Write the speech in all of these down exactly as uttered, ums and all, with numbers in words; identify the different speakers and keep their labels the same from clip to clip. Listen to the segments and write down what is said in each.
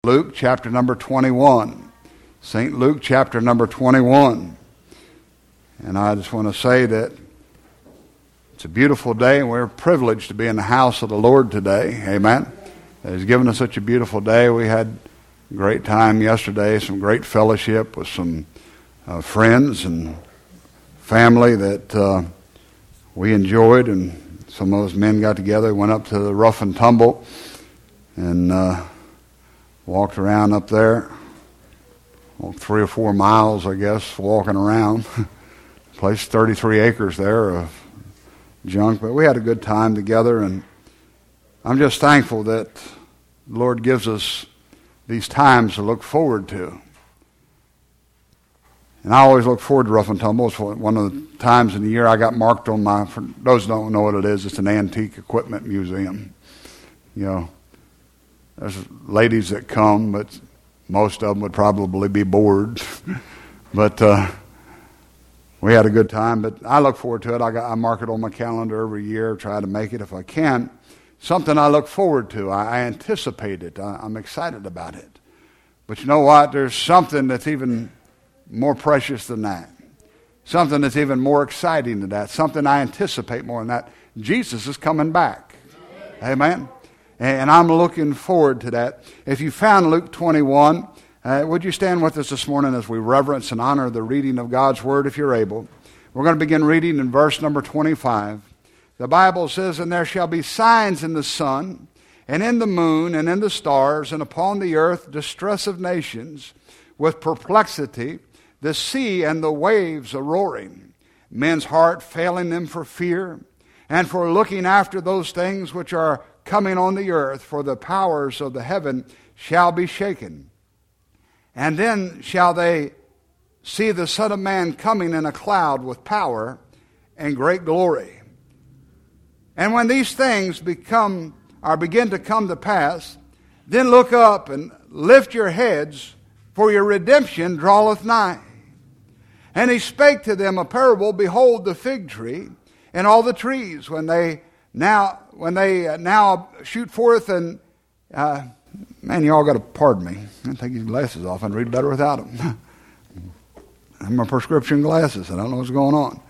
Speaker 1: Luke chapter number twenty-one. Saint Luke chapter number twenty-one. And I just want to say that it's a beautiful day, and we're privileged to be in the house of the Lord today. Amen. He's given us such a beautiful day. We had a great time yesterday, some great fellowship with some uh, friends and family that uh, we enjoyed, and some of those men got together, went up to the Rough and Tumble, and uh, walked around up there, walked three or four miles, I guess, walking around. Place thirty-three acres there of junk, but we had a good time together, and I'm just thankful that the Lord gives us these times to look forward to. And I always look forward to Rough and Tumble. It's one of the times in the year I got marked on my, for those who don't know what it is, it's an antique equipment museum. You know, there's ladies that come, but most of them would probably be bored. but uh, we had a good time. But I look forward to it. I, got, I mark it on my calendar every year, try to make it if I can. Something I look forward to. I, I anticipate it. I, I'm excited about it. But you know what? There's something that's even more precious than that. Something that's even more exciting than that. Something I anticipate more than that. Jesus is coming back. Amen. And I'm looking forward to that. If you found Luke twenty-one, uh, would you stand with us this morning as we reverence and honor the reading of God's Word if you're able. We're going to begin reading in verse number twenty-five. The Bible says, "And there shall be signs in the sun, and in the moon, and in the stars, and upon the earth distress of nations, with perplexity, the sea and the waves a-roaring, men's heart failing them for fear, and for looking after those things which are coming on the earth, for the powers of the heaven shall be shaken. And then shall they see the Son of Man coming in a cloud with power and great glory. And when these things become or begin to come to pass, then look up and lift your heads, for your redemption draweth nigh. And he spake to them a parable, behold the fig tree and all the trees, when they now when they uh, now shoot forth and uh, man, you all got to pardon me. I take these glasses off and read better without them. I have my prescription glasses, and I don't know what's going on.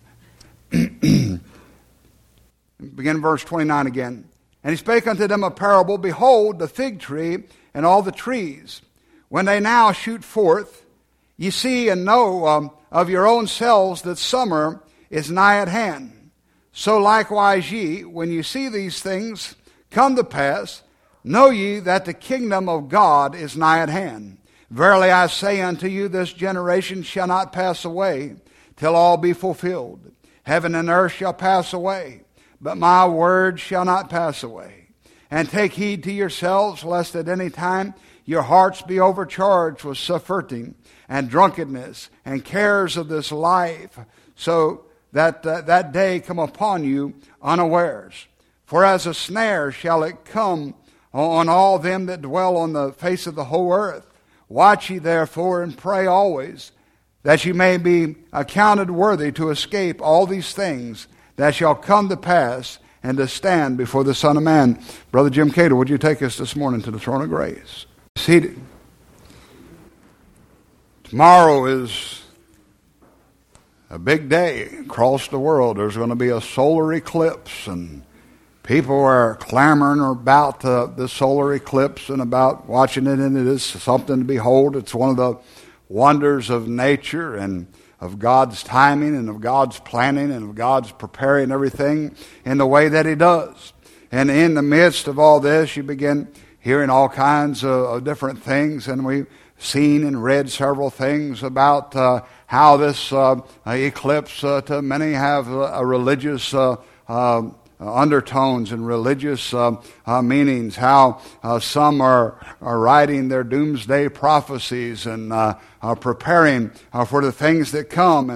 Speaker 1: Begin verse twenty-nine again. And he spake unto them a parable, behold the fig tree and all the trees, when they now shoot forth, ye see and know um, of your own selves that summer is nigh at hand. So likewise ye, when you see these things come to pass, know ye that the kingdom of God is nigh at hand. Verily I say unto you, this generation shall not pass away till all be fulfilled. Heaven and earth shall pass away, but my word shall not pass away. And take heed to yourselves, lest at any time your hearts be overcharged with surfeiting and drunkenness and cares of this life, so that uh, that day come upon you unawares. For as a snare shall it come on all them that dwell on the face of the whole earth. Watch ye therefore and pray always, that ye may be accounted worthy to escape all these things that shall come to pass, and to stand before the Son of Man." Brother Jim Cato, would you take us this morning to the throne of grace? Seated. Tomorrow is a big day across the world. There's going to be a solar eclipse, and people are clamoring about uh, the solar eclipse and about watching it, and it is something to behold. It's one of the wonders of nature and of God's timing and of God's planning and of God's preparing everything in the way that He does. And in the midst of all this, you begin hearing all kinds of, of different things, and we've seen and read several things about uh, how this uh, eclipse uh, to many have a, a religious uh, uh, undertones and religious uh, uh, meanings, how uh, some are, are writing their doomsday prophecies and uh, are preparing uh, for the things that come. And, you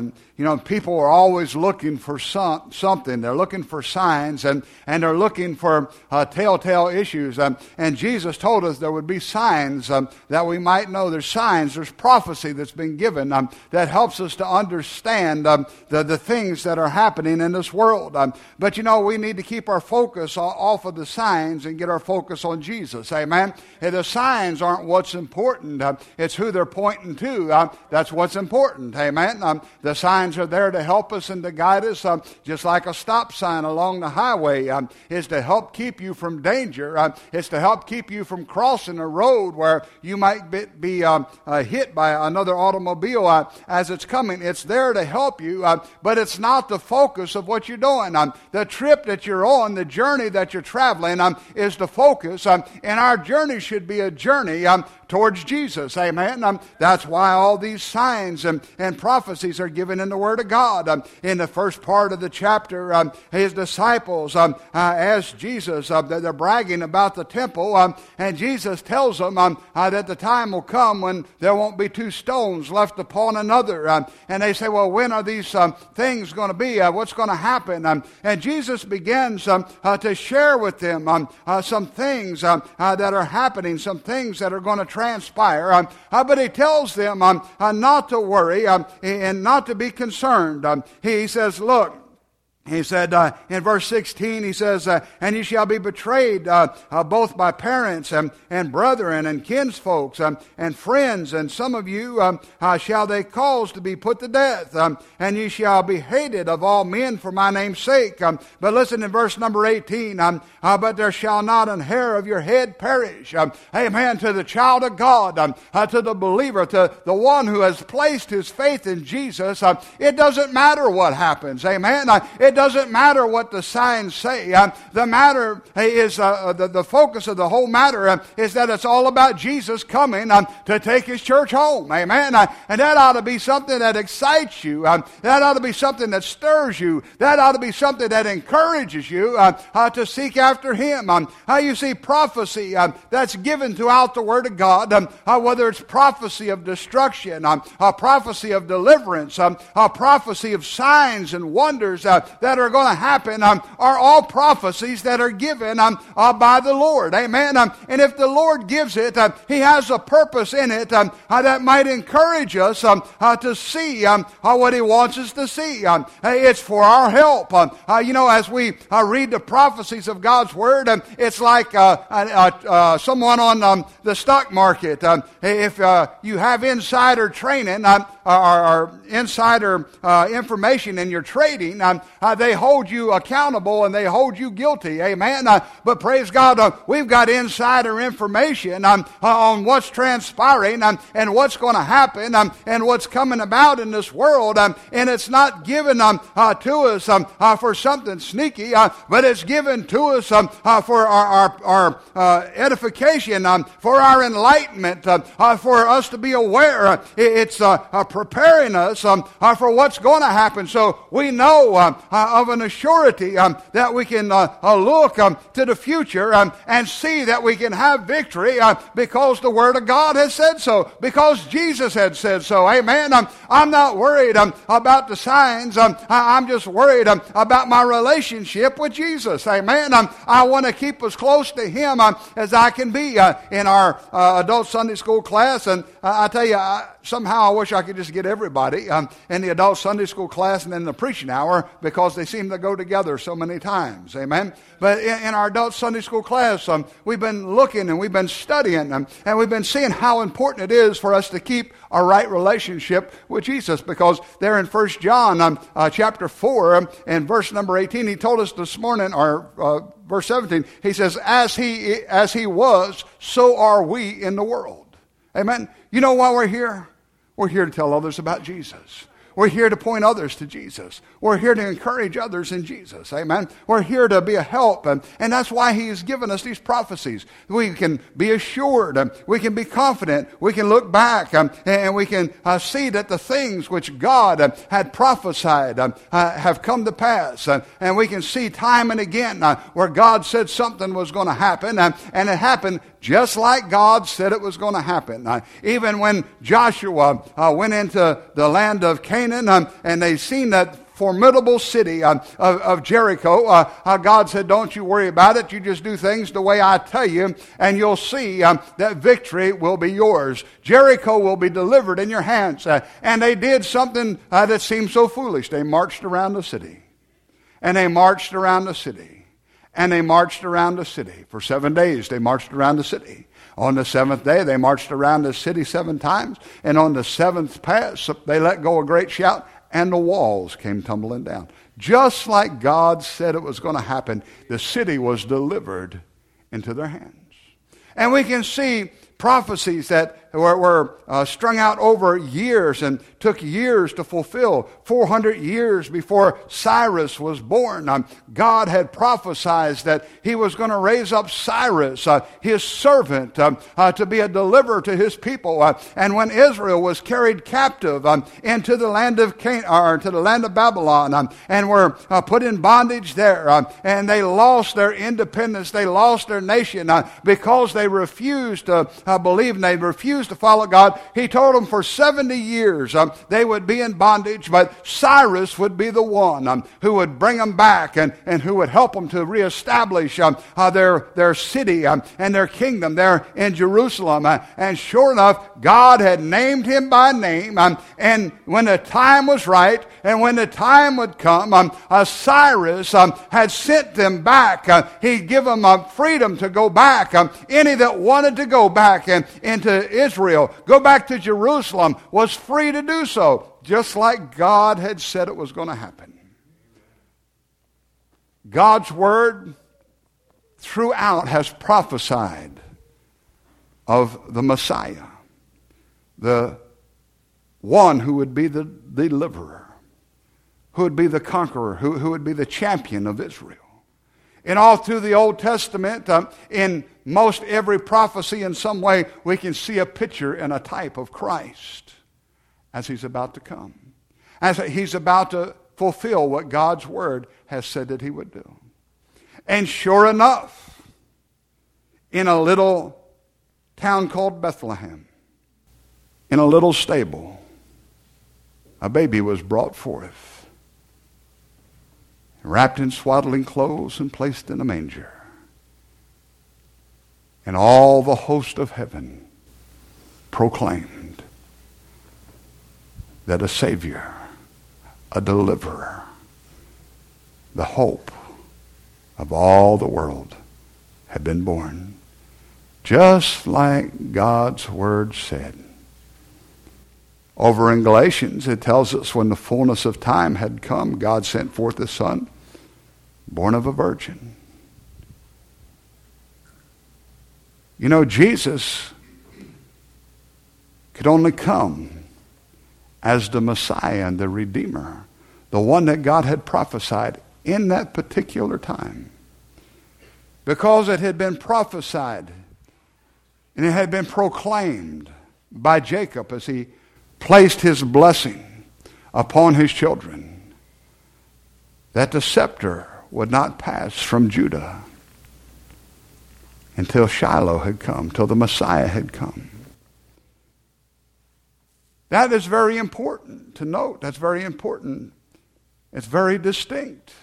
Speaker 1: you know, people are always looking for some, something. They're looking for signs, and, and they're looking for uh, telltale issues. Um, and Jesus told us there would be signs um, that we might know. There's signs, there's prophecy that's been given um, that helps us to understand um, the, the things that are happening in this world. Um, but, you know, we need to keep our focus off of the signs and get our focus on Jesus. Amen? And the signs aren't what's important. Uh, it's who they're pointing to. Uh, that's what's important. Amen? Um, the signs are there to help us and to guide us, um, just like a stop sign along the highway um, is to help keep you from danger. Uh, it's to help keep you from crossing a road where you might be, be um, uh, hit by another automobile uh, as it's coming. It's there to help you, uh, but it's not the focus of what you're doing. Um, the trip that you're on, the journey that you're traveling um, is the focus, um, and our journey should be a journey um, towards Jesus. Amen? Um, that's why all these signs and, and prophecies are given in the Word of God. Um, in the first part of the chapter, um, his disciples um, uh, asked Jesus, uh, they're bragging about the temple, um, and Jesus tells them um, uh, that the time will come when there won't be two stones left upon another. Um, and they say, well, when are these um, things going to be? Uh, what's going to happen? Um, and Jesus begins um, uh, to share with them um, uh, some things um, uh, that are happening, some things that are going to transpire. Um, uh, but he tells them um, uh, not to worry um, and not to be concerned. Um, he says, look, he said uh, in verse sixteen, he says, uh, and you shall be betrayed uh, uh, both by parents and, and brethren and kinsfolks um, and friends, and some of you um, uh, shall they cause to be put to death, um, and you shall be hated of all men for my name's sake. Um, but listen in verse number eighteen, um, uh, but there shall not an hair of your head perish. Um, amen. To the child of God, um, uh, to the believer, to the one who has placed his faith in Jesus, uh, it doesn't matter what happens. Amen. Uh, it It doesn't matter what the signs say. Uh, the matter is, uh, the, the focus of the whole matter uh, is that it's all about Jesus coming um, to take his church home. Amen. Uh, and that ought to be something that excites you. Um, that ought to be something that stirs you. That ought to be something that encourages you uh, uh, to seek after him. Um, uh, you see, prophecy um, that's given throughout the Word of God, um, uh, whether it's prophecy of destruction, um, a prophecy of deliverance, um, a prophecy of signs and wonders, uh, that are going to happen um, are all prophecies that are given um, uh, by the Lord. Amen. Um, and if the Lord gives it, uh, he has a purpose in it um, uh, that might encourage us um, uh, to see um, uh, what he wants us to see. Um, it's for our help. Um, uh, you know, as we uh, read the prophecies of God's Word, um, it's like uh, uh, uh, someone on um, the stock market. Um, if uh, you have insider training um, or, or insider uh, information in your trading, um, Uh, they hold you accountable and they hold you guilty. Amen. Uh, but praise God, uh, we've got insider information um, uh, on what's transpiring um, and what's going to happen um, and what's coming about in this world. Um, and it's not given um, uh, to us um, uh, for something sneaky, uh, but it's given to us um, uh, for our, our, our uh, edification, um, for our enlightenment, uh, uh, for us to be aware. Uh, it's uh, uh, preparing us um, uh, for what's going to happen. So we know um, Uh, of an assurity um, that we can uh, uh, look um, to the future um, and see that we can have victory uh, because the Word of God has said so, because Jesus had said so. Amen. Um, I'm not worried um, about the signs. Um, I, I'm just worried um, about my relationship with Jesus. Amen. Um, I want to keep as close to him um, as I can be uh, in our uh, adult Sunday school class. And uh, I tell you, I, somehow I wish I could just get everybody um, in the adult Sunday school class and in the preaching hour, because they seem to go together so many times. Amen. But in, in our adult Sunday school class, um, we've been looking and we've been studying um, and we've been seeing how important it is for us to keep a right relationship with Jesus, because there in First John um, uh, chapter four um, and verse number eighteen, he told us this morning, or uh, verse seventeen, he says, as he, as he was, so are we in the world. Amen. You know why we're here? We're here to tell others about Jesus. We're here to point others to Jesus. We're here to encourage others in Jesus. Amen. We're here to be a help. And, and that's why he has given us these prophecies. We can be assured. Um, we can be confident. We can look back um, and we can uh, see that the things which God uh, had prophesied um, uh, have come to pass. Uh, and we can see time and again uh, where God said something was going to happen. Uh, and it happened just like God said it was going to happen. Uh, even when Joshua uh, went into the land of Canaan um, and they seen that formidable city uh, of, of Jericho, uh, uh, God said, don't you worry about it. You just do things the way I tell you, and you'll see um, that victory will be yours. Jericho will be delivered in your hands. Uh, and they did something uh, that seemed so foolish. They marched around the city. And they marched around the city. And they marched around the city. For seven days they marched around the city. On the seventh day they marched around the city seven times. And on the seventh pass they let go a great shout, and the walls came tumbling down. Just like God said it was going to happen, the city was delivered into their hands. And we can see prophecies that were, were uh, strung out over years and took years to fulfill. four hundred years before Cyrus was born, um, God had prophesied that he was going to raise up Cyrus, uh, his servant, um, uh, to be a deliverer to his people. Uh, and when Israel was carried captive um, into the land of Can- or to the land of Babylon, um, and were uh, put in bondage there, um, and they lost their independence, they lost their nation uh, because they refused to uh, believe and they refused to follow God. He told them for seventy years um, they would be in bondage, but Cyrus would be the one um, who would bring them back and, and who would help them to reestablish um, uh, their, their city um, and their kingdom there in Jerusalem. Uh, and sure enough, God had named him by name, um, and when the time was right and when the time would come, um, uh, Cyrus um, had sent them back. Uh, he'd give them uh, freedom to go back. Um, any that wanted to go back and, into Israel, go back to Jerusalem, was free to do so, just like God had said it was going to happen. God's word throughout has prophesied of the Messiah, the one who would be the deliverer, who would be the conqueror, who, who would be the champion of Israel. And all through the Old Testament, um, in most every prophecy in some way, we can see a picture and a type of Christ as he's about to come. As he's about to fulfill what God's word has said that he would do. And sure enough, in a little town called Bethlehem, in a little stable, a baby was brought forth, wrapped in swaddling clothes and placed in a manger. And all the host of heaven proclaimed that a Savior, a deliverer, the hope of all the world had been born, just like God's word said. Over in Galatians, it tells us when the fullness of time had come, God sent forth his Son, born of a virgin. You know, Jesus could only come as the Messiah and the Redeemer, the one that God had prophesied in that particular time. Because it had been prophesied and it had been proclaimed by Jacob as he placed his blessing upon his children, that the scepter would not pass from Judah until Shiloh had come, till the Messiah had come. That is very important to note. That's very important. It's very distinct.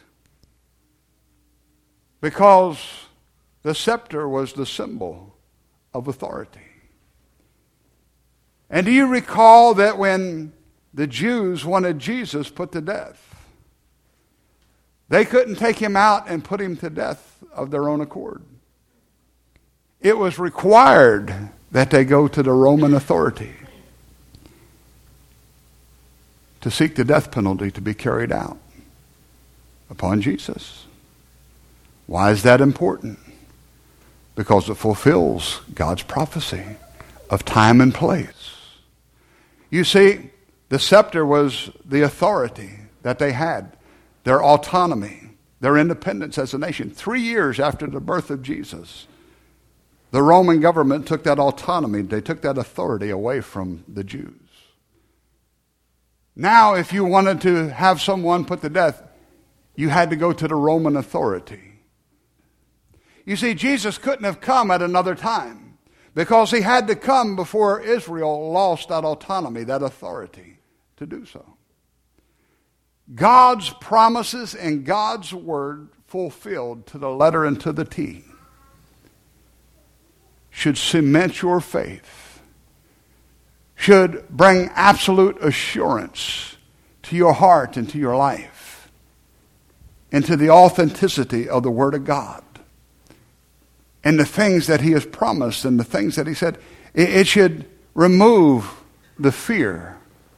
Speaker 1: Because the scepter was the symbol of authority. And do you recall that when the Jews wanted Jesus put to death, they couldn't take him out and put him to death of their own accord. It was required that they go to the Roman authority to seek the death penalty to be carried out upon Jesus. Why is that important? Because it fulfills God's prophecy of time and place. You see, the scepter was the authority that they had, their autonomy, their independence as a nation. Three years after the birth of Jesus, the Roman government took that autonomy, they took that authority away from the Jews. Now, if you wanted to have someone put to death, you had to go to the Roman authority. You see, Jesus couldn't have come at another time. because he had to come before Israel lost that autonomy, that authority to do so. God's promises and God's word fulfilled to the letter and to the T should cement your faith, should bring absolute assurance to your heart and to your life, and to the authenticity of the Word of God, and the things that He has promised and the things that He said. It, it should remove the fear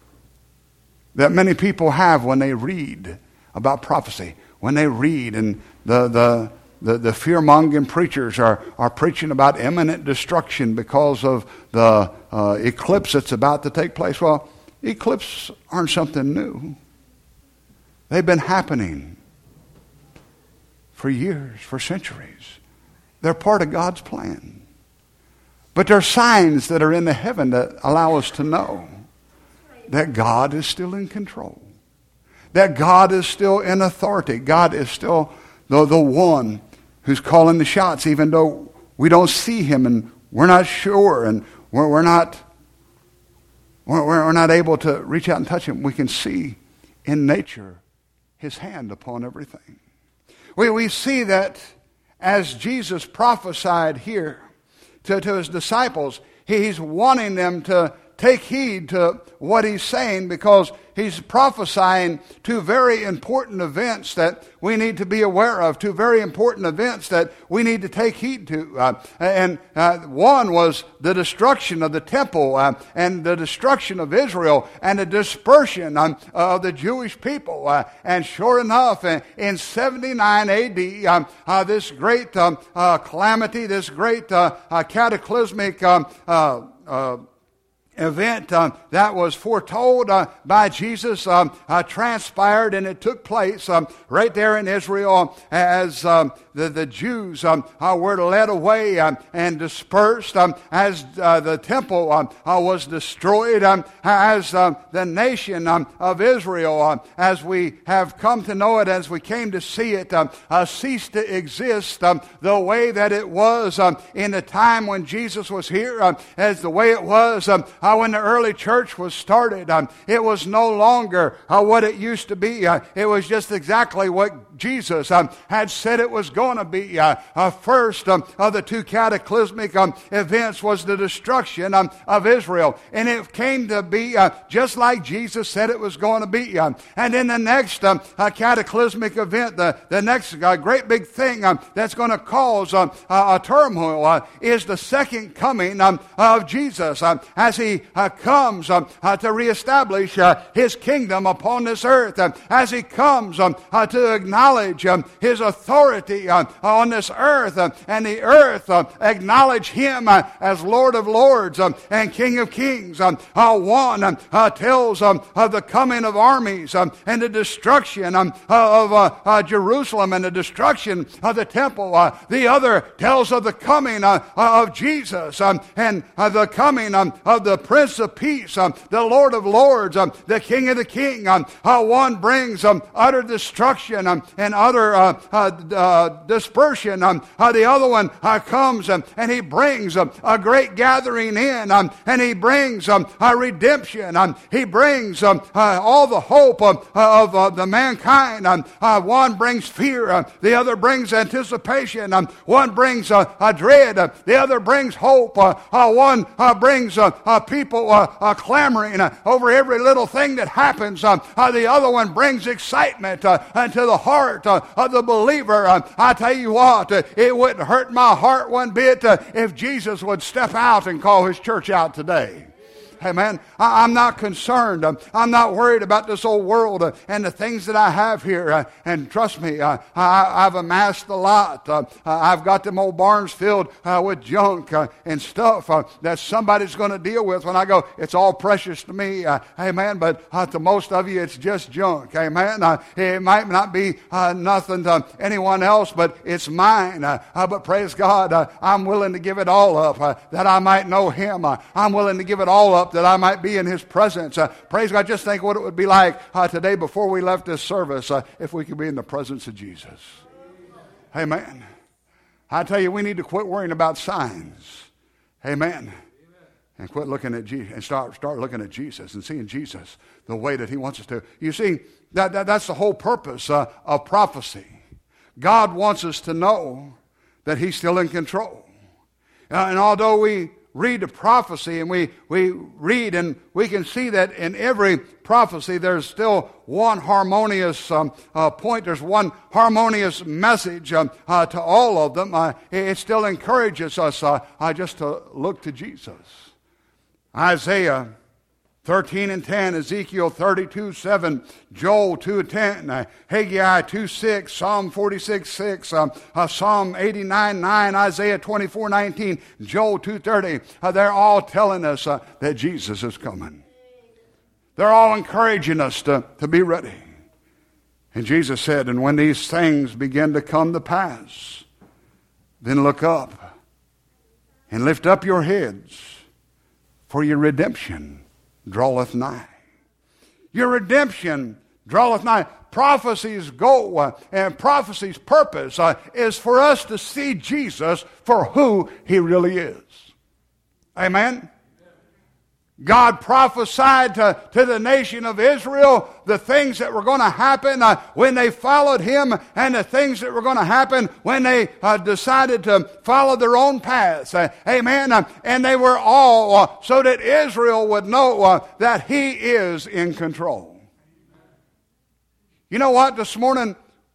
Speaker 1: that many people have when they read about prophecy, when they read and the the The, the fear-mongering preachers are, are preaching about imminent destruction because of the uh, eclipse that's about to take place. Well, eclipses aren't something new. They've been happening for years, for centuries. They're part of God's plan. But there are signs that are in the heaven that allow us to know that God is still in control, that God is still in authority. God is still the, the one who's calling the shots, even though we don't see Him and we're not sure and we're, we're not we're, we're not able to reach out and touch Him. We can see in nature His hand upon everything. We, we see that as Jesus prophesied here to, to His disciples, He's wanting them to take heed to what He's saying, because He's prophesying two very important events that we need to be aware of, two very important events that we need to take heed to. Uh, and uh, one was the destruction of the temple uh, and the destruction of Israel and the dispersion um, of the Jewish people. Uh, and sure enough, in, in seventy-nine A D, um, uh, this great um, uh, calamity, this great uh, uh, cataclysmic um, uh, uh, event um, that was foretold uh, by Jesus um, uh, transpired, and it took place um, right there in Israel as um, the, the Jews um, uh, were led away um, and dispersed, um, as uh, the temple um, uh, was destroyed, um, as um, the nation um, of Israel, um, as we have come to know it, as we came to see it, um, uh, ceased to exist um, the way that it was um, in the time when Jesus was here, um, as the way it was um, Uh, when the early church was started. Um, it was no longer uh, what it used to be. Uh, it was just exactly what Jesus um, had said it was going to be. Uh, uh, first um, of the two cataclysmic um, events was the destruction um, of Israel. And it came to be uh, just like Jesus said it was going to be. Um, and then the next um, uh, cataclysmic event, the, the next uh, great big thing um, that's going to cause um, uh, a turmoil uh, is the second coming um, of Jesus um, as He uh, comes um, uh, to reestablish uh, His kingdom upon this earth, um, as He comes um, uh, to acknowledge um, His authority um, on this earth, um, and the earth um, acknowledge Him uh, as Lord of Lords um, and King of Kings. Um, uh, one um, uh, tells um, of the coming of armies um, and the destruction um, of uh, uh, Jerusalem and the destruction of the temple. Uh, the other tells of the coming uh, of Jesus um, and uh, the coming um, of the Prince of Peace, um, the Lord of Lords, um, the King of the King. Um, uh, one brings um, utter destruction um, and utter uh, uh, uh, dispersion. Um, uh, the other one uh, comes um, and He brings um, a great gathering in, um, and He brings um, a redemption. Um, he brings um, uh, all the hope um, of uh, the mankind. Um, uh, one brings fear, uh, the other brings anticipation. Um, one brings uh, a dread, uh, the other brings hope. Uh, uh, one uh, brings uh, uh, people uh, uh, clamoring uh, over every little thing that happens. Um, uh, the other one brings excitement uh, into the heart uh, of the believer. Uh, I tell you what, uh, it wouldn't hurt my heart one bit uh, if Jesus would step out and call His church out today. Hey man, I, I'm not concerned. Um, I'm not worried about this old world uh, and the things that I have here. Uh, and trust me, uh, I, I've amassed a lot. Uh, I've got them old barns filled uh, with junk uh, and stuff uh, that somebody's going to deal with. When I go, it's all precious to me. Uh, amen. But uh, to most of you, it's just junk. Amen. Uh, it might not be uh, nothing to anyone else, but it's mine. Uh, uh, but praise God, uh, I'm willing to give it all up uh, that I might know Him. Uh, I'm willing to give it all up that I might be in His presence. Uh, praise God. Just think what it would be like uh, today before we left this service uh, if we could be in the presence of Jesus. Amen. I tell you, we need to quit worrying about signs Amen. And quit looking at Jesus and start start looking at Jesus and seeing Jesus the way that he wants us to. You see, that, that that's the whole purpose uh, of prophecy. God wants us to know that he's still in control. Uh, and although we read the prophecy and we, we read and we can see that in every prophecy there's still one harmonious um, uh, point, there's one harmonious message um, uh, to all of them. Uh, it still encourages us uh, uh, just to look to Jesus. Isaiah thirteen and ten, Ezekiel thirty-two seven, Joel two ten, uh, Haggai two six, Psalm forty-six six, uh, uh, Psalm eighty-nine nine, Isaiah twenty-four nineteen, Joel two thirty. Uh, they're all telling us uh, that Jesus is coming. They're all encouraging us to, to be ready. And Jesus said, and when these things begin to come to pass, then look up and lift up your heads, for your redemption draweth nigh. Your redemption draweth nigh. Prophecy's goal uh, and prophecy's purpose uh, is for us to see Jesus for who he really is. Amen? God prophesied to, to the nation of Israel the things that were going to happen uh, when they followed him, and the things that were going to happen when they uh, decided to follow their own paths. Uh, amen. Uh, and they were all uh, so that Israel would know uh, that he is in control. You know what? This morning,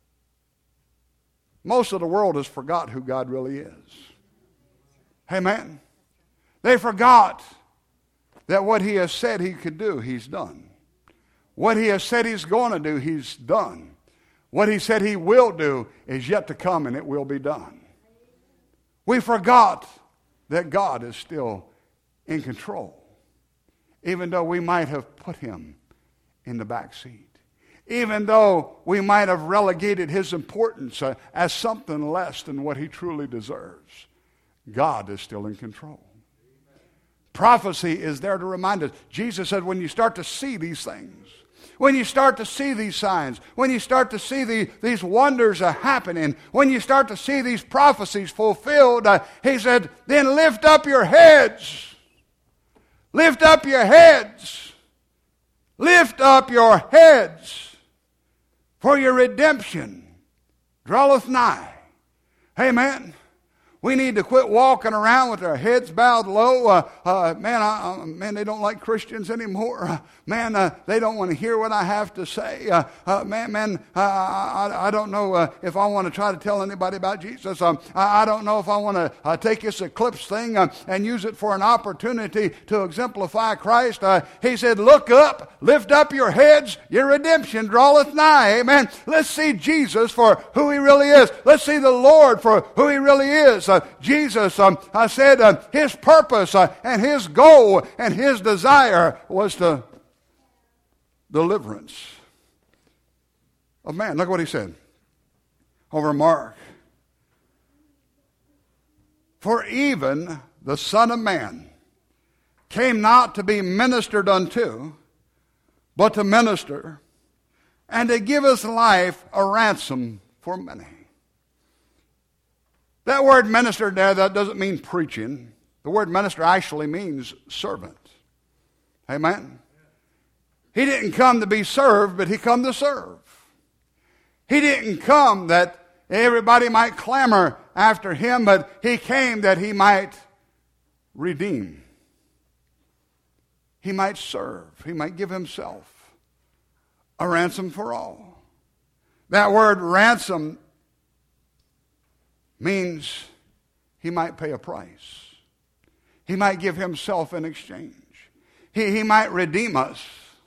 Speaker 1: most of the world has forgot who God really is. Amen. They forgot that what he has said he could do, he's done. What he has said he's going to do, he's done. What he said he will do is yet to come, and it will be done. We forgot that God is still in control, even though we might have put him in the back seat. Even though we might have relegated his importance uh, as something less than what he truly deserves, God is still in control. Prophecy is there to remind us. Jesus said, when you start to see these things, when you start to see these signs, when you start to see the, these wonders are happening, when you start to see these prophecies fulfilled, uh, he said, then lift up your heads. Lift up your heads. Lift up your heads, for your redemption draweth nigh. Amen. We need to quit walking around with our heads bowed low. Uh, uh, man, I, uh, man, they don't like Christians anymore. Uh, man, uh, they don't want to hear what I have to say. Uh, uh, man, man, uh, I, I don't know uh, if I want to try to tell anybody about Jesus. Um, I, I don't know if I want to uh, take this eclipse thing uh, and use it for an opportunity to exemplify Christ. Uh, he said, look up, lift up your heads, your redemption draweth nigh. Amen. Let's see Jesus for who he really is. Let's see the Lord for who he really is. Uh, Jesus, um, I said, uh, his purpose uh, and his goal and his desire was to deliverance of man. Look what he said over Mark. For even the Son of Man came not to be ministered unto, but to minister, and to give his life a ransom for many. That word minister there, that doesn't mean preaching. The word minister actually means servant. Amen? He didn't come to be served, but he come to serve. He didn't come that everybody might clamor after him, but he came that he might redeem. He might serve. He might give himself a ransom for all. That word ransom means he might pay a price. He might give himself in exchange. He, he might redeem us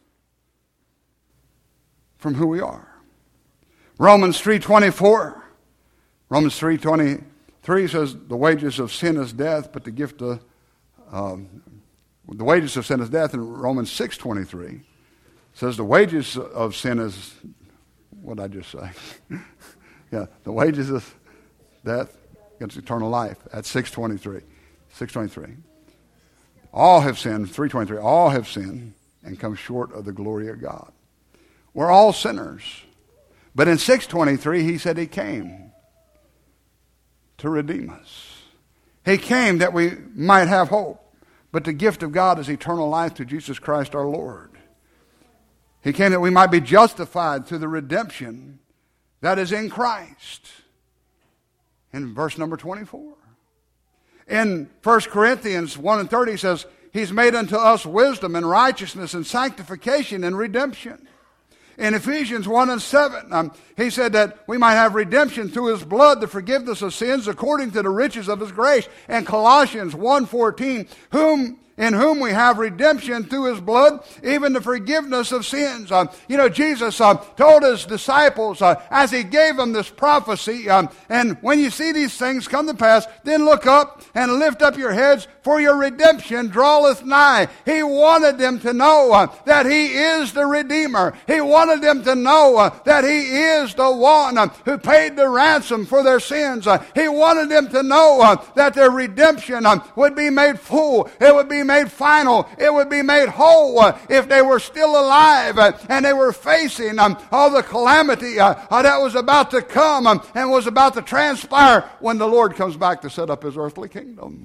Speaker 1: from who we are. Romans three twenty-four. Romans three twenty-three says, the wages of sin is death, but the gift of um, the wages of sin is death. And Romans six twenty-three says the wages of sin is, what did I just say? yeah, the wages of death against eternal life. That's six twenty-three. six twenty-three. All have sinned, three twenty-three, all have sinned and come short of the glory of God. We're all sinners. But in six twenty-three, he said he came to redeem us. He came that we might have hope. But the gift of God is eternal life through Jesus Christ our Lord. He came that we might be justified through the redemption that is in Christ. In verse number twenty-four. In First Corinthians one and thirty, he says, He's made unto us wisdom and righteousness and sanctification and redemption. In Ephesians one and seven, um, he said that we might have redemption through His blood, the forgiveness of sins according to the riches of His grace. And Colossians one fourteen, whom in whom we have redemption through His blood, even the forgiveness of sins. Uh, you know, Jesus uh, told His disciples uh, as He gave them this prophecy, um, and when you see these things come to pass, then look up and lift up your heads, for your redemption draweth nigh. He wanted them to know uh, that He is the Redeemer. He wanted them to know uh, that He is the one uh, who paid the ransom for their sins. Uh, he wanted them to know uh, that their redemption uh, would be made full. It would be made final. It would be made whole uh, if they were still alive uh, and they were facing um, all the calamity uh, uh, that was about to come um, and was about to transpire when the Lord comes back to set up His earthly kingdom.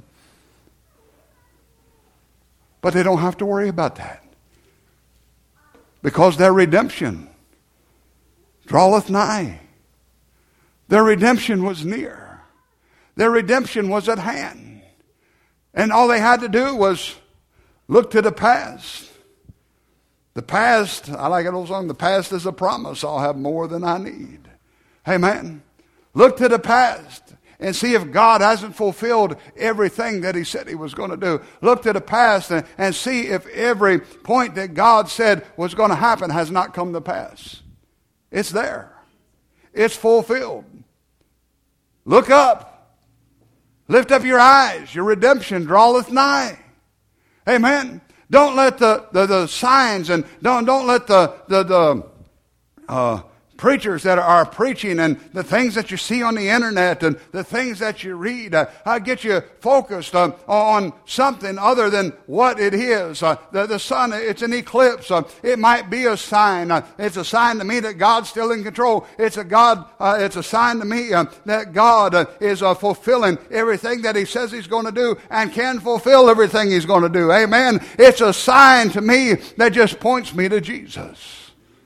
Speaker 1: But they don't have to worry about that, because their redemption draweth nigh. Their redemption was near. Their redemption was at hand. And all they had to do was look to the past. The past, I like an old song, the past is a promise. I'll have more than I need. Amen. Look to the past and see if God hasn't fulfilled everything that He said He was going to do. Look to the past and, and see if every point that God said was going to happen has not come to pass. It's there. It's fulfilled. Look up. Lift up your eyes. Your redemption draweth nigh. Amen. Don't let the, the, the signs and don't, don't let the, the, the uh, preachers that are preaching and the things that you see on the internet and the things that you read uh, uh, get you focused uh, on something other than what it is. Uh, the, the sun, it's an eclipse. Uh, it might be a sign. Uh, it's a sign to me that God's still in control. It's a God. Uh, it's a sign to me uh, that God uh, is uh, fulfilling everything that He says He's going to do and can fulfill everything He's going to do. Amen. It's a sign to me that just points me to Jesus.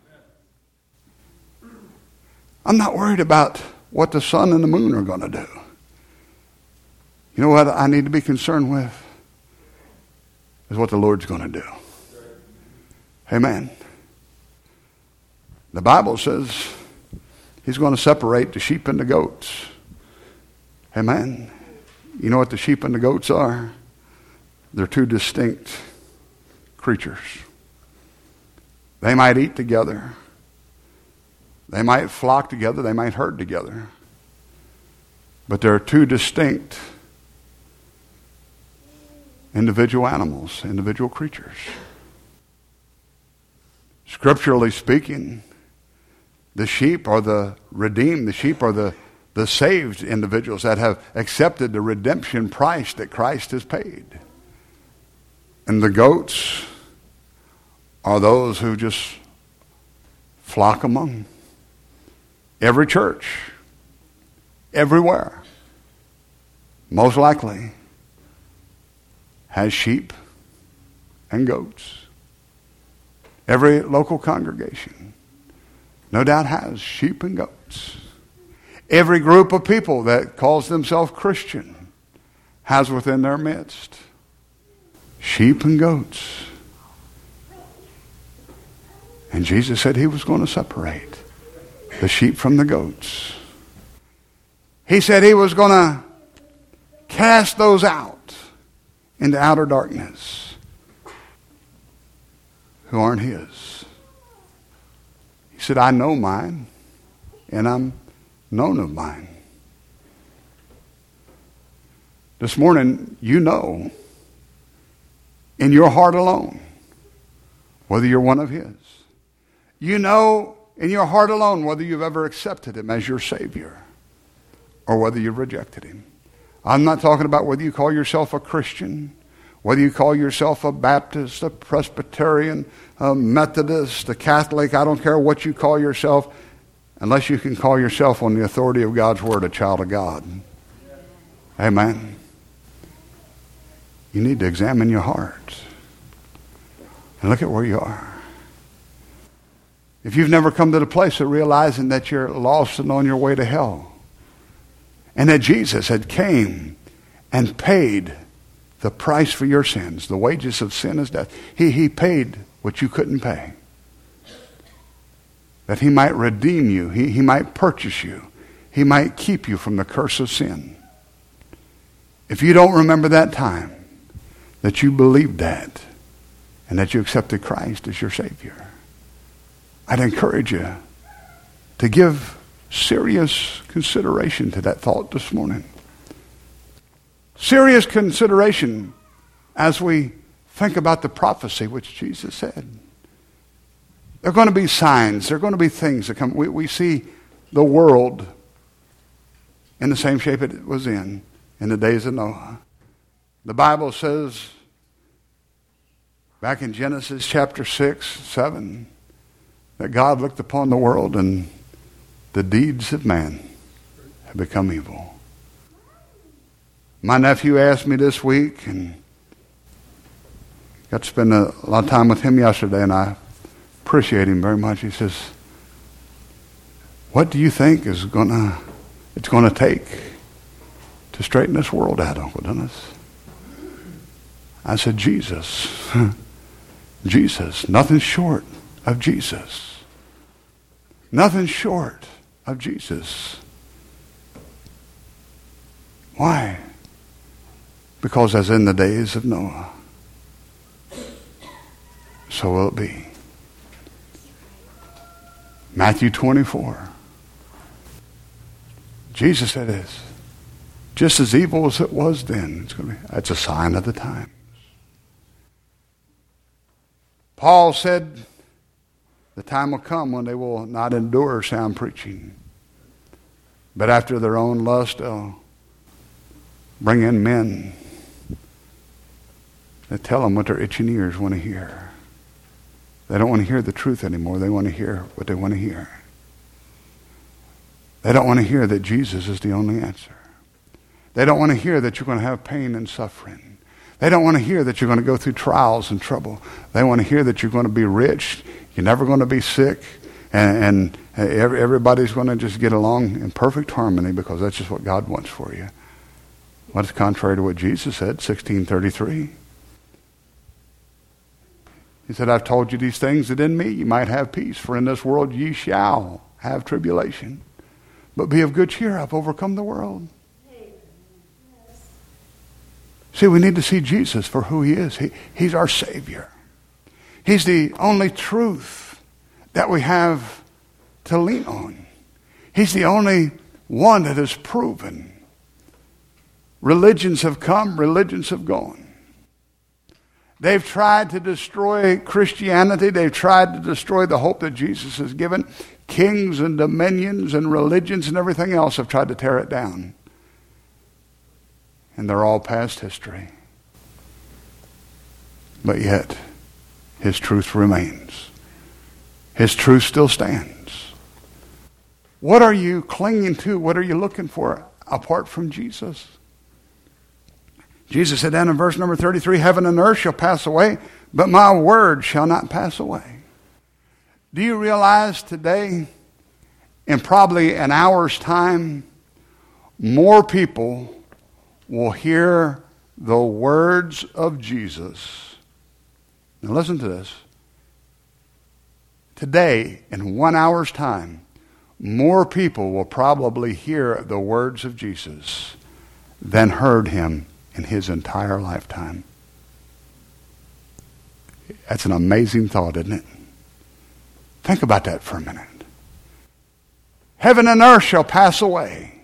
Speaker 1: I'm not worried about what the sun and the moon are going to do. You know what I need to be concerned with? Is what the Lord's going to do. Amen. The Bible says He's going to separate the sheep and the goats. Amen. You know what the sheep and the goats are? They're two distinct creatures. They might eat together. They might flock together, they might herd together. But there are two distinct individual animals, individual creatures. Scripturally speaking, the sheep are the redeemed, the sheep are the, the saved individuals that have accepted the redemption price that Christ has paid. And the goats are those who just flock among. Every church, everywhere, most likely has sheep and goats. Every local congregation, no doubt, has sheep and goats. Every group of people that calls themselves Christian has within their midst sheep and goats. And Jesus said He was going to separate the sheep from the goats. He said He was going to cast those out into outer darkness who aren't His. He said, I know mine, and I'm known of mine. This morning, you know in your heart alone whether you're one of His. You know in your heart alone whether you've ever accepted Him as your Savior or whether you've rejected Him. I'm not talking about whether you call yourself a Christian, whether you call yourself a Baptist, a Presbyterian, a Methodist, a Catholic. I don't care what you call yourself, unless you can call yourself on the authority of God's Word a child of God. Amen. you need to examine your heart and look at where you are. If you've never come to the place of realizing that you're lost and on your way to hell, and that Jesus had came and paid the price for your sins, the wages of sin is death. He, he paid what you couldn't pay. That he might redeem you. He, he might purchase you. He might keep you from the curse of sin. If you don't remember that time, that you believed that, and that you accepted Christ as your Savior, I'd encourage you to give serious consideration to that thought this morning. Serious consideration as we think about the prophecy which Jesus said. There are going to be signs. There are going to be things that come. We, we see the world in the same shape it was in in the days of Noah. The Bible says back in Genesis chapter six, seven, that God looked upon the world and the deeds of man have become evil. My nephew asked me this week, and got to spend a lot of time with him yesterday, and I appreciate him very much. He says, what do you think is gonna it's gonna take to straighten this world out, Uncle Dennis? I said, Jesus. Jesus. Nothing short of Jesus. Nothing short of Jesus. Why? Because as in the days of Noah, so will it be. Matthew twenty-four. Jesus said this. Just as evil as it was then, it's going to be, that's a sign of the times. Paul said, the time will come when they will not endure sound preaching, but after their own lust, they'll bring in men that tell them what their itching ears want to hear. They don't want to hear the truth anymore. They want to hear what they want to hear. They don't want to hear that Jesus is the only answer. They don't want to hear that you're going to have pain and suffering. They don't want to hear that you're going to go through trials and trouble. They want to hear that you're going to be rich. You're never going to be sick. And, and everybody's going to just get along in perfect harmony because that's just what God wants for you. What is contrary to what Jesus said, sixteen thirty-three. He said, I've told you these things that in me you might have peace. For in this world ye shall have tribulation. But be of good cheer, I've overcome the world. See, we need to see Jesus for who he is. He, he's our Savior. He's the only truth that we have to lean on. He's the only one that is proven. Religions have come, religions have gone. They've tried to destroy Christianity. They've tried to destroy the hope that Jesus has given. Kings and dominions and religions and everything else have tried to tear it down. And they're all past history. But yet, his truth remains. His truth still stands. What are you clinging to? What are you looking for apart from Jesus? Jesus said down in verse number thirty-three, heaven and earth shall pass away, but my word shall not pass away. Do you realize today, in probably an hour's time, more people will hear the words of Jesus. Now listen to this. Today, in one hour's time, more people will probably hear the words of Jesus than heard him in his entire lifetime. That's an amazing thought, isn't it? Think about that for a minute. Heaven and earth shall pass away,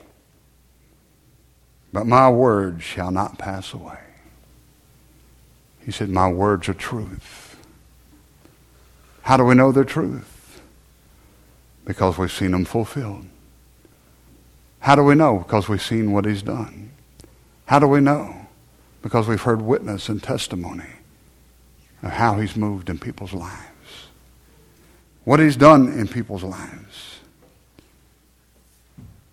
Speaker 1: but my word shall not pass away. He said, my words are truth. How do we know they're truth? Because we've seen them fulfilled. How do we know? Because we've seen what he's done. How do we know? Because we've heard witness and testimony of how he's moved in people's lives. What he's done in people's lives.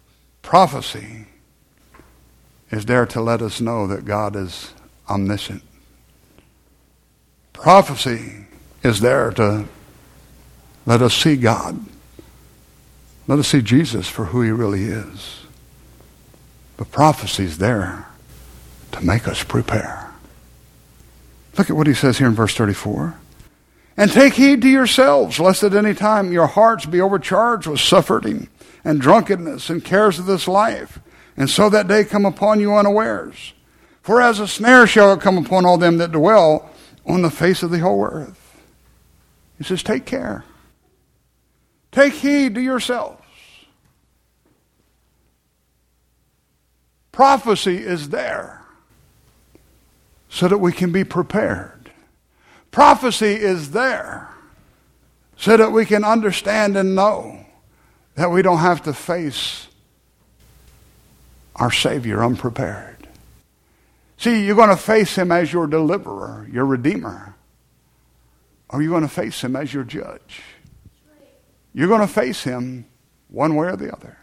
Speaker 1: Prophecy is there to let us know that God is omniscient. Prophecy is there to let us see God. Let us see Jesus for who he really is. But prophecy is there to make us prepare. Look at what he says here in verse thirty-four. And take heed to yourselves, lest at any time your hearts be overcharged with suffering and drunkenness and cares of this life, and so that day come upon you unawares. For as a snare shall it come upon all them that dwell on the face of the whole earth. He says, take care. Take heed to yourselves. Prophecy is there so that we can be prepared. Prophecy is there so that we can understand and know that we don't have to face our Savior unprepared. See, you're going to face him as your deliverer, your redeemer. Or you're going to face him as your judge. You're going to face him one way or the other.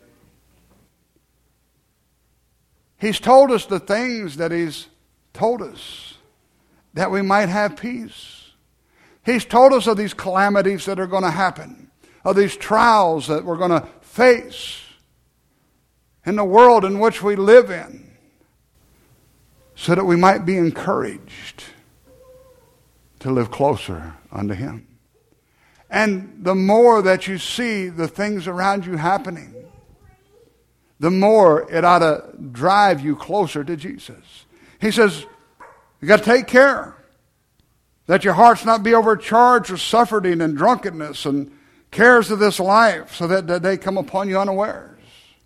Speaker 1: He's told us the things that he's told us that we might have peace. He's told us of these calamities that are going to happen, of these trials that we're going to face in the world in which we live in, so that we might be encouraged to live closer unto him. And the more that you see the things around you happening, the more it ought to drive you closer to Jesus. He says, you got to take care that your hearts not be overcharged with suffering and drunkenness and cares of this life, so that, that they come upon you unawares.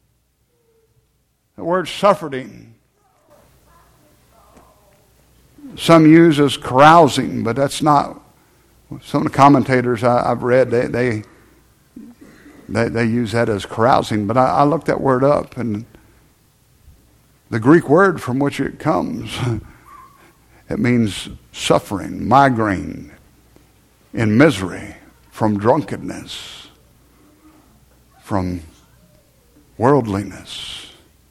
Speaker 1: The word suffering, some use as carousing, but that's not. Some of the commentators I, I've read, they, they they they use that as carousing. But I, I looked that word up, and the Greek word from which it comes, it means suffering, migraine, in misery, from drunkenness, from worldliness.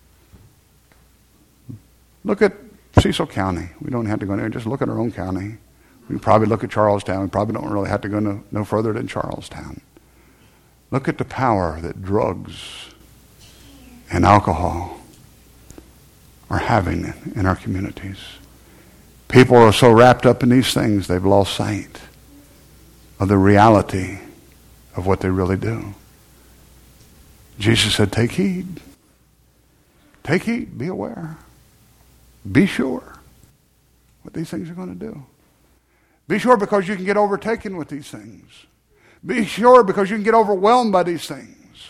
Speaker 1: Look at Cecil County. We don't have to go there. Just look at our own county. We can probably look at Charlestown. We probably don't really have to go no, no further than Charlestown. Look at the power that drugs and alcohol are having in our communities. People are so wrapped up in these things, they've lost sight of the reality of what they really do. Jesus said, take heed. Take heed. Be aware. Be sure what these things are going to do. Be sure, because you can get overtaken with these things. Be sure, because you can get overwhelmed by these things.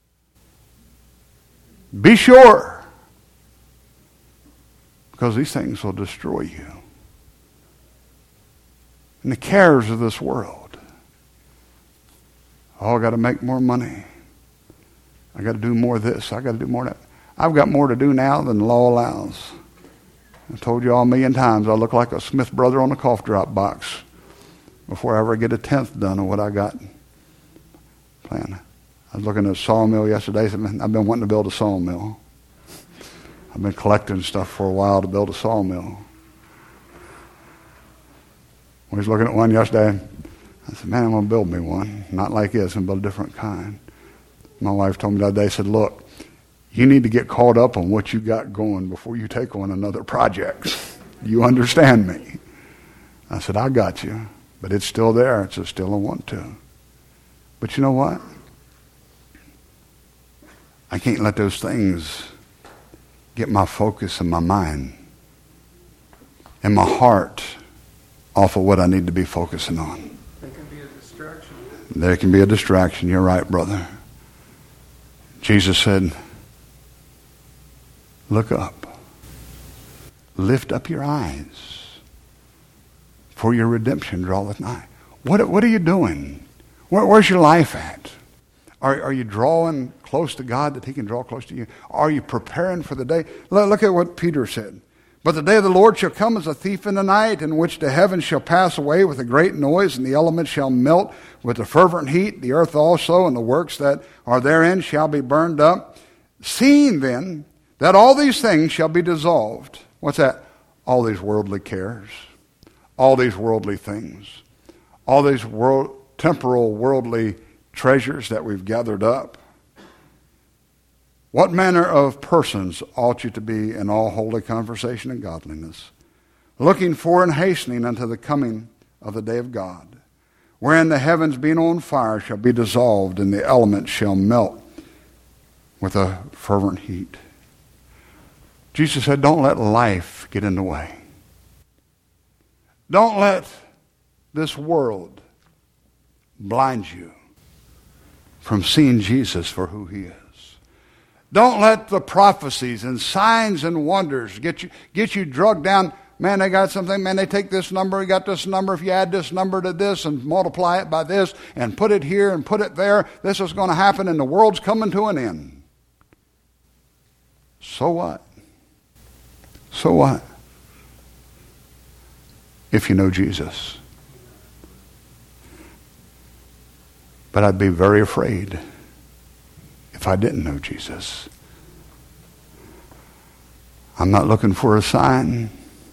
Speaker 1: Be sure, because these things will destroy you. And the cares of this world. Oh, I got to make more money. I got to do more of this. I got to do more of that. I've got more to do now than the law allows. I told you all a million times I look like a Smith brother on a cough drop box before I ever get a tenth done of what I got planned. I was looking at a sawmill yesterday. I've been wanting to build a sawmill. I've been collecting stuff for a while to build a sawmill. I was looking at one yesterday. I said, man, I'm going to build me one. Not like this, I'm going to build a different kind. My wife told me the other day, said, look, you need to get caught up on what you got going before you take on another project. You understand me? I said, I got you. But it's still there. It's just still a want to. But you know what? I can't let those things get my focus and my mind and my heart off of what I need to be focusing on.
Speaker 2: They can be a distraction.
Speaker 1: There can be a distraction. You're right, brother. Jesus said, look up. Lift up your eyes, for your redemption draweth nigh. What, what are you doing? Where, where's your life at? Are, are you drawing close to God that he can draw close to you? Are you preparing for the day? Look, look at what Peter said. But the day of the Lord shall come as a thief in the night, in which the heavens shall pass away with a great noise, and the elements shall melt with a fervent heat. The earth also and the works that are therein shall be burned up. Seeing then that all these things shall be dissolved. What's that? All these worldly cares. all these worldly things, all these world, temporal, worldly treasures that we've gathered up. What manner of persons ought you to be in all holy conversation and godliness, looking for and hastening unto the coming of the day of God, wherein the heavens being on fire shall be dissolved, and the elements shall melt with a fervent heat. Jesus said, don't let life get in the way. Don't let this world blind you from seeing Jesus for who he is. Don't let the prophecies and signs and wonders get you get you drugged down. Man, they got something. Man, they take this number. You got this number. If you add this number to this and multiply it by this and put it here and put it there, this is going to happen and the world's coming to an end. So what? So what? If you know Jesus. But I'd be very afraid if I didn't know Jesus. I'm not looking for a sign.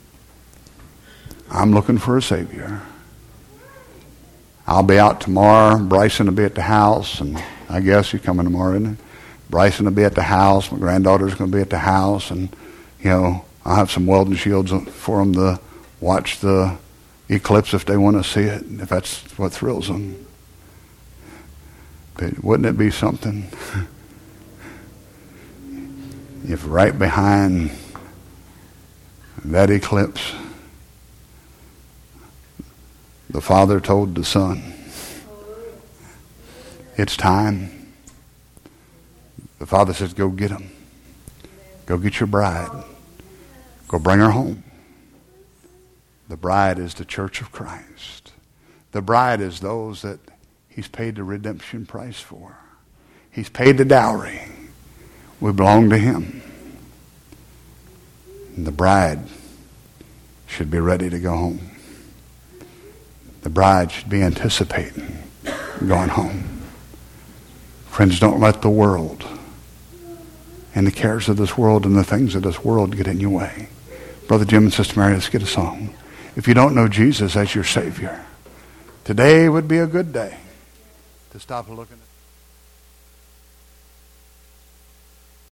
Speaker 1: I'm looking for a Savior. I'll be out tomorrow. Bryson will be at the house, and I guess you're coming tomorrow, isn't it? Bryson will be at the house. My granddaughter's going to be at the house, and, you know, I'll have some welding shields for them to watch the eclipse if they want to see it, if that's what thrills them. But wouldn't it be something if right behind that eclipse, the Father told the Son, it's time. The Father says, go get him. Go get your bride. Go bring her home. The bride is the church of Christ. The bride is those that he's paid the redemption price for. He's paid the dowry. We belong to him. And the bride should be ready to go home. The bride should be anticipating going home. Friends, don't let the world and the cares of this world and the things of this world get in your way. Brother Jim and Sister Mary, let's get a song. If you don't know Jesus as your Savior, today would be a good day to stop looking at